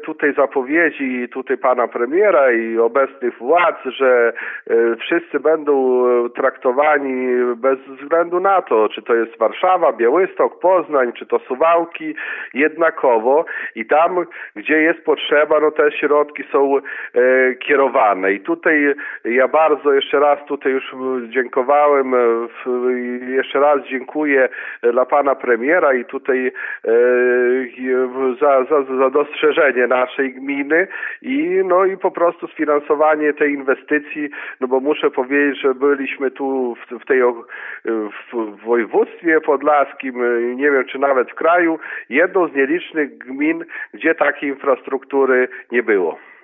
tutaj zapowiedzi tutaj pana premiera i obecnych władz, że wszyscy będą traktowani bez względu na to, czy to jest Warszawa, Białystok, Poznań, czy to Suwałki, jednakowo i tam, gdzie jest potrzeba, no te środki są kierowane. I tutaj ja bardzo jeszcze raz tutaj już dziękowałem, jeszcze raz dziękuję dla pana premiera i tutaj za dostrzeżenie naszej gminy i po prostu sfinansowanie tej inwestycji, no bo muszę powiedzieć, że byliśmy tu w województwie podlaskim, nie wiem czy nawet w kraju, jedną z nielicznych gmin, gdzie takiej infrastruktury nie było.